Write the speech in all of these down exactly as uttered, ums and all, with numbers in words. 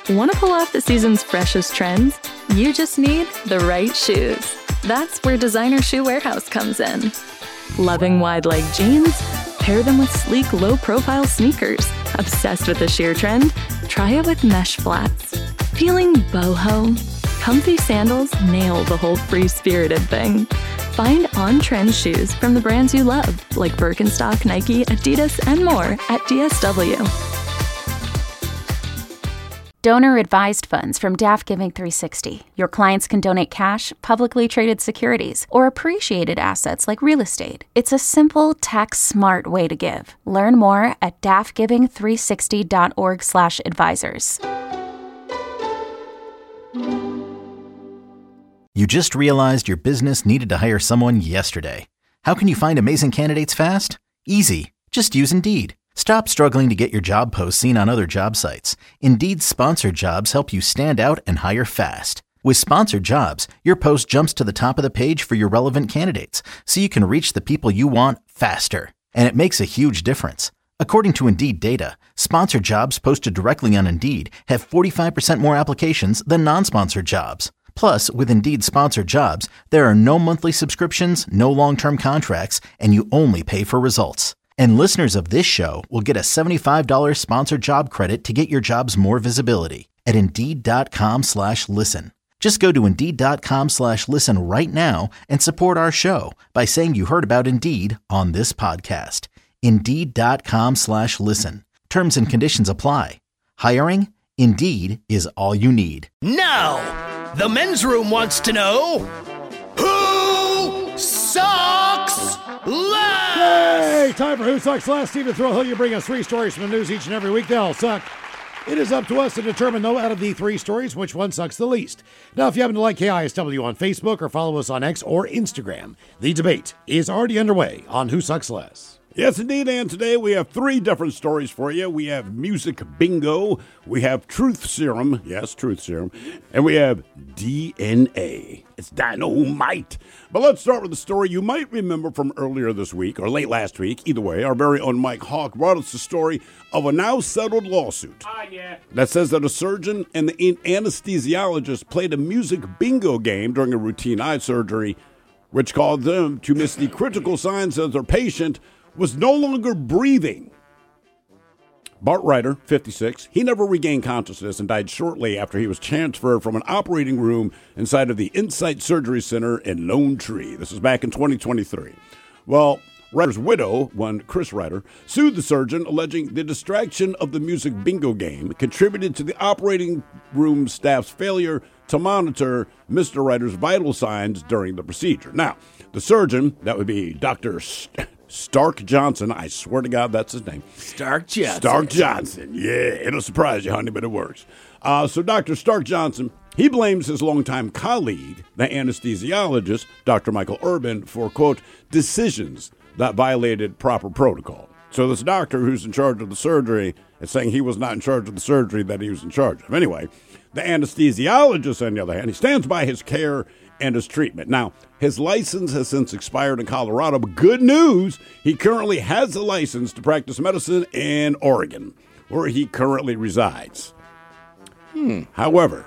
Want to pull off the season's freshest trends? You just need the right shoes. That's where Designer Shoe Warehouse comes in. Loving wide-leg jeans? Pair them with sleek, low-profile sneakers. Obsessed with the sheer trend? Try it with mesh flats. Feeling boho? Comfy sandals nail the whole free-spirited thing. Find on-trend shoes from the brands you love, like Birkenstock, Nike, Adidas, and more at D S W. Donor-advised funds from Daft Giving three sixty. Your clients can donate cash, publicly traded securities, or appreciated assets like real estate. It's a simple, tax-smart way to give. Learn more at daft giving three sixty dot org slash advisors. You just realized your business needed to hire someone yesterday. How can you find amazing candidates fast? Easy. Just use Indeed. Stop struggling to get your job posts seen on other job sites. Indeed's sponsored jobs help you stand out and hire fast. With sponsored jobs, your post jumps to the top of the page for your relevant candidates, so you can reach the people you want faster. And it makes a huge difference. According to Indeed data, sponsored jobs posted directly on Indeed have forty-five percent more applications than non-sponsored jobs. Plus, with Indeed sponsored jobs, there are no monthly subscriptions, no long-term contracts, and you only pay for results. And listeners of this show will get a seventy-five dollars sponsored job credit to get your jobs more visibility at Indeed.com slash listen. Just go to Indeed.com slash listen right now and support our show by saying you heard about Indeed on this podcast. Indeed.com slash listen. Terms and conditions apply. Hiring? Indeed is all you need. Now! The men's room wants to know, who sucks less? Hey, time for Who Sucks Less. Stephen Thrill, you bring us three stories from the news each and every week. They all suck. It is up to us to determine, though, out of the three stories, which one sucks the least. Now, if you happen to like K I S W on Facebook or follow us on X or Instagram, the debate is already underway on Who Sucks Less. Yes, indeed, and today we have three different stories for you. We have music bingo, we have truth serum, yes, truth serum, and we have D N A. It's dynamite. But let's start with the story you might remember from earlier this week, or late last week. Either way, our very own Mike Hawk brought us the story of a now settled lawsuit uh, yeah. that says that a surgeon and the anesthesiologist played a music bingo game during a routine eye surgery, which caused them to miss the critical signs as their patient was no longer breathing. Bart Ryder, fifty-six, he never regained consciousness and died shortly after he was transferred from an operating room inside of the Insight Surgery Center in Lone Tree. This is back in twenty twenty-three. Well, Ryder's widow, one Chris Ryder, sued the surgeon, alleging the distraction of the music bingo game contributed to the operating room staff's failure to monitor Mister Ryder's vital signs during the procedure. Now, the surgeon, that would be Doctor St- Stark Johnson, I swear to God that's his name. Stark Johnson. Stark Johnson, yeah, it'll surprise you, honey, but it works. Uh, so Doctor Stark Johnson, he blames his longtime colleague, the anesthesiologist, Doctor Michael Urban, for, quote, decisions that violated proper protocol. So this doctor who's in charge of the surgery is saying he was not in charge of the surgery that he was in charge of. Anyway, the anesthesiologist, on the other hand, he stands by his care and his treatment. Now, his license has since expired in Colorado, but good news, he currently has a license to practice medicine in Oregon, where he currently resides. Hmm. However,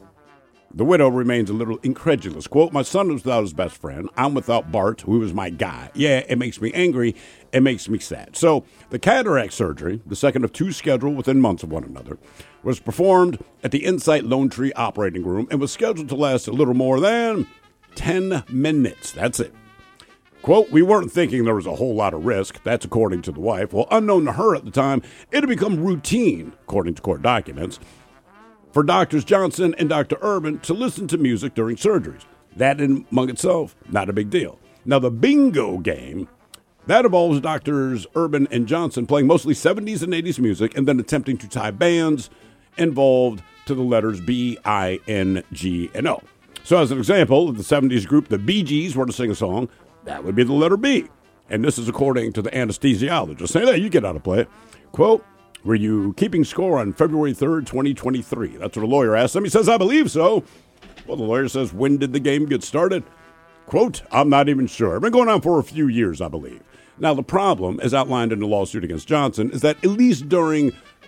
the widow remains a little incredulous. Quote, my son was without his best friend. I'm without Bart, who was my guy. Yeah, it makes me angry. It makes me sad. So the cataract surgery, the second of two scheduled within months of one another, was performed at the Insight Lone Tree operating room and was scheduled to last a little more than ten minutes. That's it. Quote, we weren't thinking there was a whole lot of risk. That's according to the wife. Well, unknown to her at the time, it had become routine, according to court documents, for Doctors Johnson and Doctor Urban to listen to music during surgeries. That in among itself, not a big deal. Now, the bingo game, that involves Doctors Urban and Johnson playing mostly seventies and eighties music and then attempting to tie bands involved to the letters B, I, N, G, and O. So as an example, if the seventies group, the Bee Gees, were to sing a song, that would be the letter B. And this is according to the anesthesiologist. Say, hey, you get out of play. Quote, were you keeping score on February third, twenty twenty-three? That's what a lawyer asked him. He says, I believe so. Well, the lawyer says, when did the game get started? Quote, I'm not even sure. It's been going on for a few years, I believe. Now, the problem, as outlined in the lawsuit against Johnson, is that at least during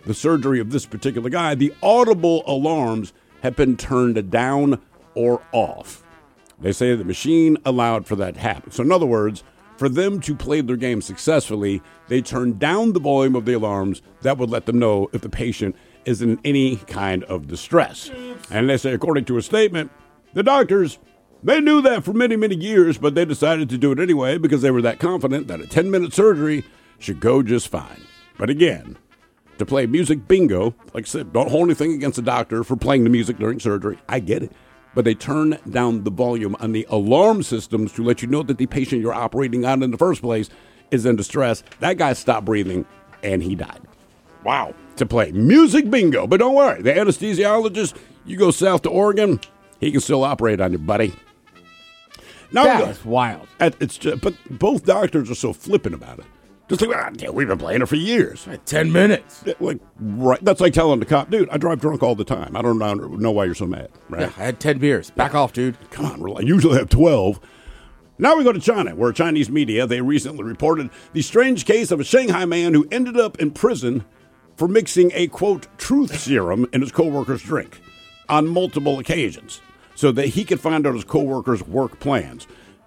the surgery of this particular guy, the audible alarms had been turned down or off. They say the machine allowed for that to happen. So in other words, for them to play their game successfully, they turned down the volume of the alarms that would let them know if the patient is in any kind of distress. And they say, according to a statement, the doctors, they knew that for many, many years, but they decided to do it anyway because they were that confident that a ten-minute surgery should go just fine. But again, to play music bingo, like I said, don't hold anything against the doctor for playing the music during surgery. I get it. But they turn down the volume on the alarm systems to let you know that the patient you're operating on in the first place is in distress. That guy stopped breathing, and he died. Wow. To play music bingo. But don't worry, the anesthesiologist, you go south to Oregon, he can still operate on you, buddy. Now That is wild. It's just, but both doctors are so flippant about it. Just like, ah, yeah, we've been playing it for years. Ten minutes. Like, right. That's like telling the cop, dude, I drive drunk all the time. I don't know why you're so mad. Right? Yeah, I had ten beers. Back off, dude. Come on, I usually have twelve. Now we go to China, where Chinese media, they recently reported the strange case of a Shanghai man who ended up in prison for mixing a, quote, truth serum in his coworker's drink on multiple occasions so that he could find out his coworker's work plans.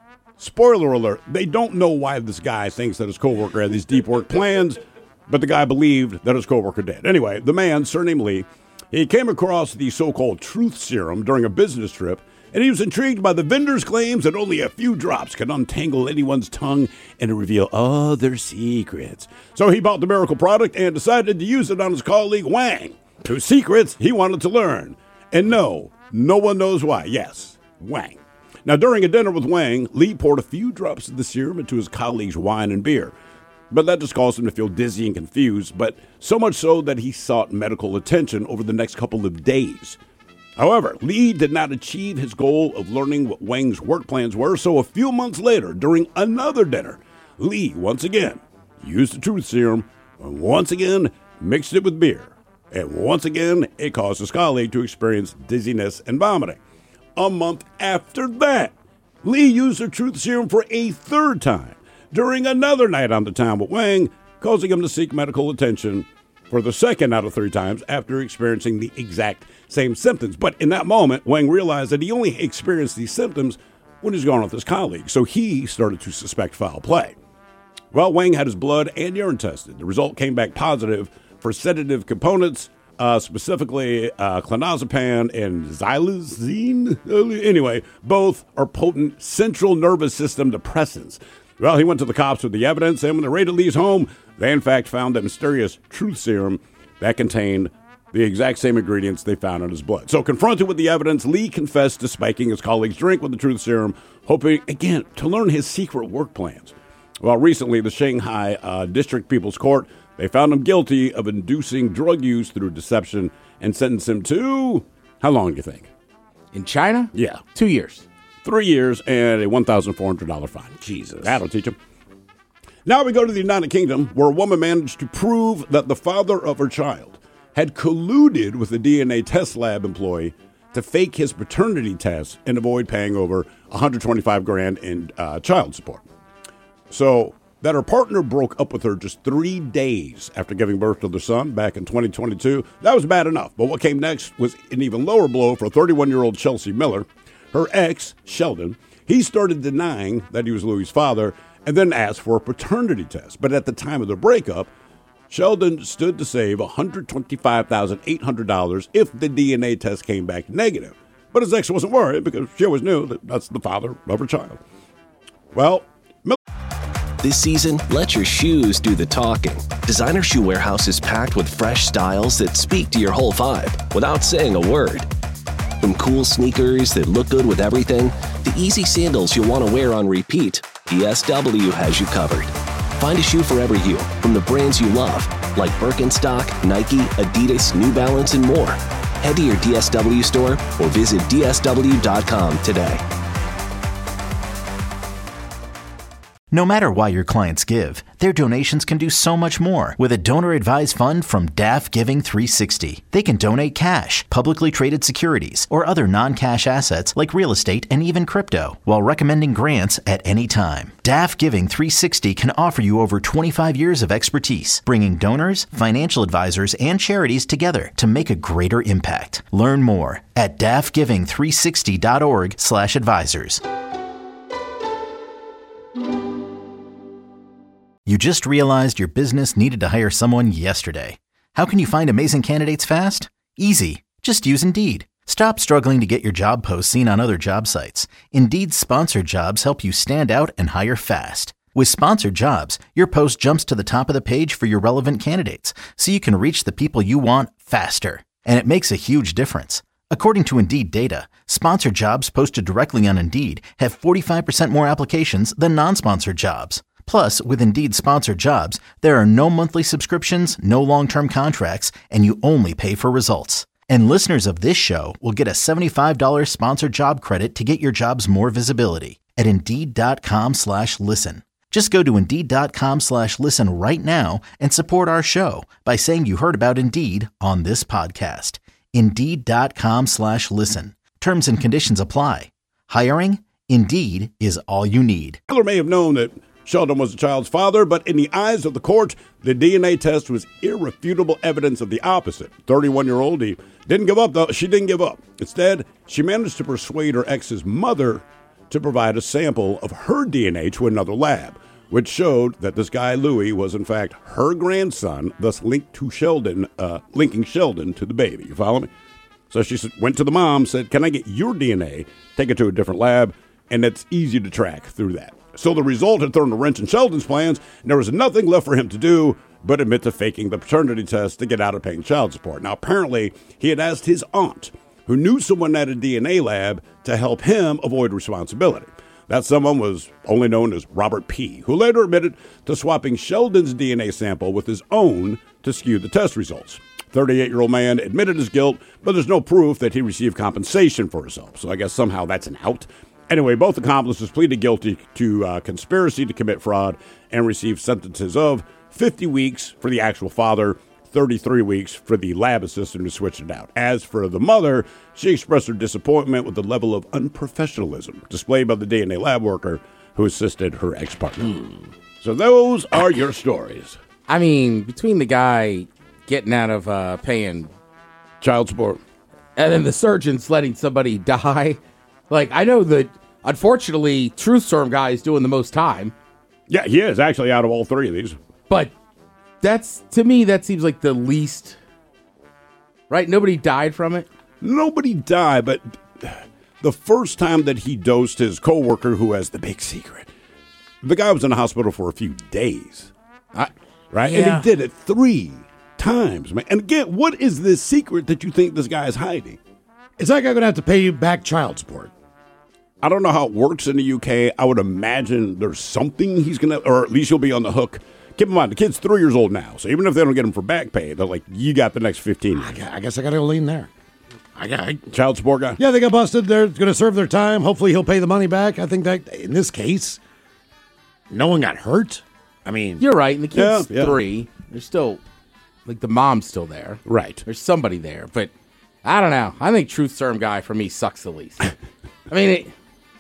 Spoiler alert, they don't know why this guy thinks that his coworker had these deep work plans, but the guy believed that his coworker did. Anyway, the man, surname Lee, he came across the so-called truth serum during a business trip, and he was intrigued by the vendor's claims that only a few drops can untangle anyone's tongue and reveal all their secrets. So he bought the miracle product and decided to use it on his colleague Wang, whose secrets he wanted to learn. And no, no one knows why. Yes, Wang. Now, during a dinner with Wang, Lee poured a few drops of the serum into his colleague's wine and beer. But that just caused him to feel dizzy and confused, but so much so that he sought medical attention over the next couple of days. However, Lee did not achieve his goal of learning what Wang's work plans were, so a few months later, during another dinner, Lee, once again, used the truth serum, and once again, mixed it with beer. And once again, it caused his colleague to experience dizziness and vomiting. A month after that, Lee used the truth serum for a third time during another night on the town with Wang, causing him to seek medical attention for the second out of three times after experiencing the exact same symptoms. But in that moment, Wang realized that he only experienced these symptoms when he was gone with his colleague, so he started to suspect foul play. Well, Wang had his blood and urine tested. The result came back positive for sedative components, Uh, specifically uh, clonazepam and xylazine. Anyway, both are potent central nervous system depressants. Well, he went to the cops with the evidence, and when they raided Lee's home, they in fact found that mysterious truth serum that contained the exact same ingredients they found in his blood. So confronted with the evidence, Lee confessed to spiking his colleague's drink with the truth serum, hoping, again, to learn his secret work plans. Well, recently, the Shanghai uh, District People's Court, they found him guilty of inducing drug use through deception and sentenced him to, how long do you think? In China? Yeah. Two years. Three years and a one thousand four hundred dollars fine. Jesus. That'll teach him. Now we go to the United Kingdom, where a woman managed to prove that the father of her child had colluded with a D N A test lab employee to fake his paternity test and avoid paying over one hundred twenty-five grand in uh, child support. So that her partner broke up with her just three days after giving birth to their son back in twenty twenty-two. That was bad enough, but what came next was an even lower blow for thirty-one-year-old Chelsea Miller. Her ex, Sheldon, he started denying that he was Louis' father and then asked for a paternity test. But at the time of the breakup, Sheldon stood to save one hundred twenty-five thousand eight hundred dollars if the D N A test came back negative. But his ex wasn't worried because she always knew that that's the father of her child. Well, Miller. This season, let your shoes do the talking. Designer Shoe Warehouse is packed with fresh styles that speak to your whole vibe without saying a word. From cool sneakers that look good with everything, to easy sandals you'll want to wear on repeat, D S W has you covered. Find a shoe for every you from the brands you love, like Birkenstock, Nike, Adidas, New Balance, and more. Head to your D S W store or visit D S W dot com today. No matter why your clients give, their donations can do so much more with a donor-advised fund from D A F Giving three sixty. They can donate cash, publicly traded securities, or other non-cash assets like real estate and even crypto, while recommending grants at any time. D A F Giving three sixty can offer you over twenty-five years of expertise, bringing donors, financial advisors, and charities together to make a greater impact. Learn more at D A F giving three sixty dot org slash advisors. You just realized your business needed to hire someone yesterday. How can you find amazing candidates fast? Easy. Just use Indeed. Stop struggling to get your job posts seen on other job sites. Indeed's sponsored jobs help you stand out and hire fast. With sponsored jobs, your post jumps to the top of the page for your relevant candidates, so you can reach the people you want faster. And it makes a huge difference. According to Indeed data, sponsored jobs posted directly on Indeed have forty-five percent more applications than non-sponsored jobs. Plus, with Indeed sponsored jobs, there are no monthly subscriptions, no long-term contracts, and you only pay for results. And listeners of this show will get a seventy-five dollars sponsored job credit to get your jobs more visibility at Indeed.com slash listen. Just go to Indeed.com slash listen right now and support our show by saying you heard about Indeed on this podcast. Indeed.com slash listen. Terms and conditions apply. Hiring? Indeed is all you need. Miller may have known that Sheldon was the child's father, but in the eyes of the court, the D N A test was irrefutable evidence of the opposite. thirty-one-year-old, he didn't give up, though. She didn't give up. Instead, she managed to persuade her ex's mother to provide a sample of her D N A to another lab, which showed that this guy, Louis, was in fact her grandson, thus linked to Sheldon, uh, linking Sheldon to the baby. You follow me? So she went to the mom, said, can I get your D N A, take it to a different lab, and it's easy to track through that. So the result had thrown a wrench in Sheldon's plans, and there was nothing left for him to do but admit to faking the paternity test to get out of paying child support. Now, apparently, he had asked his aunt, who knew someone at a D N A lab, to help him avoid responsibility. That someone was only known as Robert P., who later admitted to swapping Sheldon's D N A sample with his own to skew the test results. thirty-eight-year-old man admitted his guilt, but there's no proof that he received compensation for his help, so I guess somehow that's an out. Anyway, both accomplices pleaded guilty to uh, conspiracy to commit fraud and received sentences of fifty weeks for the actual father, thirty-three weeks for the lab assistant who switched it out. As for the mother, she expressed her disappointment with the level of unprofessionalism displayed by the D N A lab worker who assisted her ex-partner. Hmm. So those are your stories. I mean, between the guy getting out of uh, paying child support and then the surgeons letting somebody die, like, I know that, unfortunately, Truth Serum guy is doing the most time. Yeah, he is actually out of all three of these. But that's, to me, that seems like the least, right? Nobody died from it? Nobody died, but the first time that he dosed his coworker who has the big secret, the guy was in the hospital for a few days. I, right? Yeah. And he did it three times, man. And again, what is this secret that you think this guy is hiding? Is that guy going to have to pay you back child support? I don't know how it works in the U K. I would imagine there's something he's going to, or at least he'll be on the hook. Keep in mind, the kid's three years old now, so even if they don't get him for back pay, they're like, you got the next fifteen years. I guess I got to go lean there. I got I, Child support guy? Yeah, they got busted. They're going to serve their time. Hopefully he'll pay the money back. I think that in this case, no one got hurt. I mean, you're right. And the kid's yeah, yeah. three. There's still, like, the mom's still there. Right. There's somebody there, but I don't know. I think Truth Serum guy for me sucks the least. I mean, it,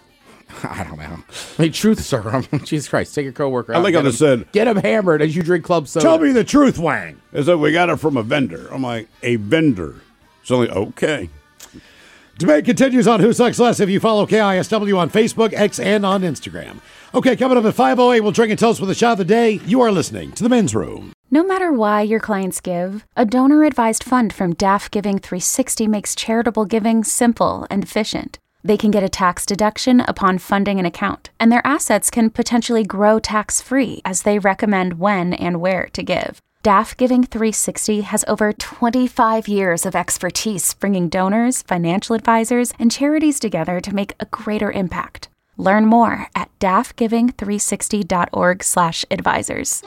I don't know. I mean, Truth Serum. Jesus Christ, take your coworker out. I like how they said, get him hammered as you drink club soda. Tell me the truth, Wang. They said, we got it from a vendor. I'm like, a vendor. So like, okay. Debate continues on Who Sucks Less if you follow K I S W on Facebook, X, and on Instagram. Okay, coming up at five oh eight, we'll drink and toast with a shot of the day. You are listening to The Men's Room. No matter why your clients give, a donor-advised fund from D A F Giving three sixty makes charitable giving simple and efficient. They can get a tax deduction upon funding an account, and their assets can potentially grow tax-free as they recommend when and where to give. D A F Giving three sixty has over twenty-five years of expertise bringing donors, financial advisors, and charities together to make a greater impact. Learn more at D A F giving three sixty dot org slash advisors.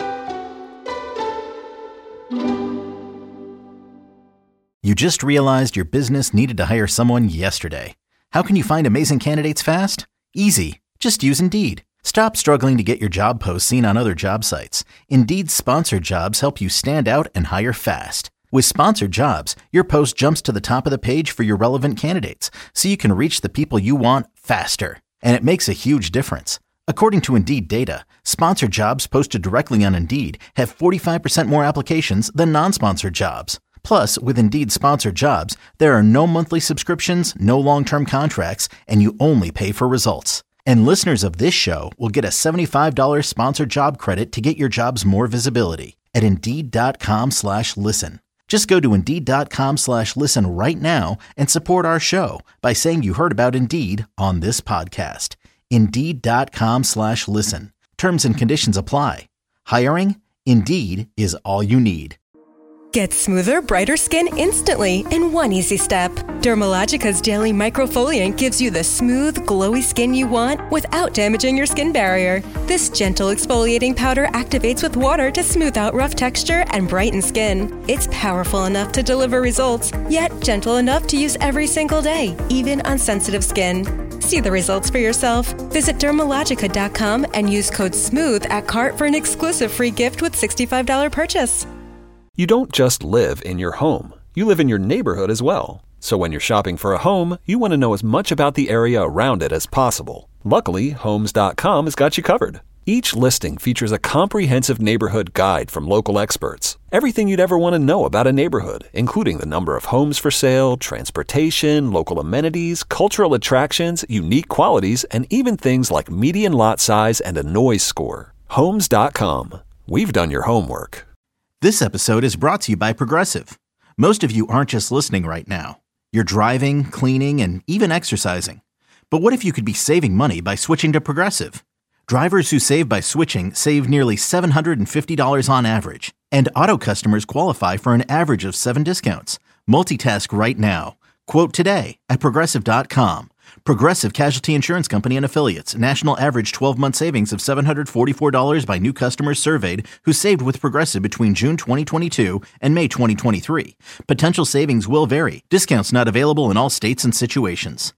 You just realized your business needed to hire someone yesterday. How can you find amazing candidates fast? Easy. Just use Indeed. Stop struggling to get your job post seen on other job sites. Indeed's sponsored jobs help you stand out and hire fast. With sponsored jobs, your post jumps to the top of the page for your relevant candidates, so you can reach the people you want faster. And it makes a huge difference. According to Indeed data, sponsored jobs posted directly on Indeed have forty-five percent more applications than non-sponsored jobs. Plus, with Indeed sponsored jobs, there are no monthly subscriptions, no long-term contracts, and you only pay for results. And listeners of this show will get a seventy-five dollars sponsored job credit to get your jobs more visibility at Indeed.com slash listen. Just go to Indeed.com slash listen right now and support our show by saying you heard about Indeed on this podcast. Indeed.com slash listen. Terms and conditions apply. Hiring? Indeed is all you need. Get smoother, brighter skin instantly in one easy step. Dermalogica's daily microfoliant gives you the smooth, glowy skin you want without damaging your skin barrier. This gentle exfoliating powder activates with water to smooth out rough texture and brighten skin. It's powerful enough to deliver results, yet gentle enough to use every single day, even on sensitive skin. See the results for yourself. Visit Dermalogica dot com and use code SMOOTH at cart for an exclusive free gift with sixty-five dollars purchase. You don't just live in your home, you live in your neighborhood as well. So when you're shopping for a home, you want to know as much about the area around it as possible. Luckily, Homes dot com has got you covered. Each listing features a comprehensive neighborhood guide from local experts. Everything you'd ever want to know about a neighborhood, including the number of homes for sale, transportation, local amenities, cultural attractions, unique qualities, and even things like median lot size and a noise score. Homes dot com. We've done your homework. This episode is brought to you by Progressive. Most of you aren't just listening right now. You're driving, cleaning, and even exercising. But what if you could be saving money by switching to Progressive? Drivers who save by switching save nearly seven hundred fifty dollars on average. And auto customers qualify for an average of seven discounts. Multitask right now. Quote today at Progressive dot com. Progressive Casualty Insurance Company and Affiliates. National average twelve-month savings of seven hundred forty-four dollars by new customers surveyed who saved with Progressive between June twenty twenty-two and May twenty twenty-three. Potential savings will vary. Discounts not available in all states and situations.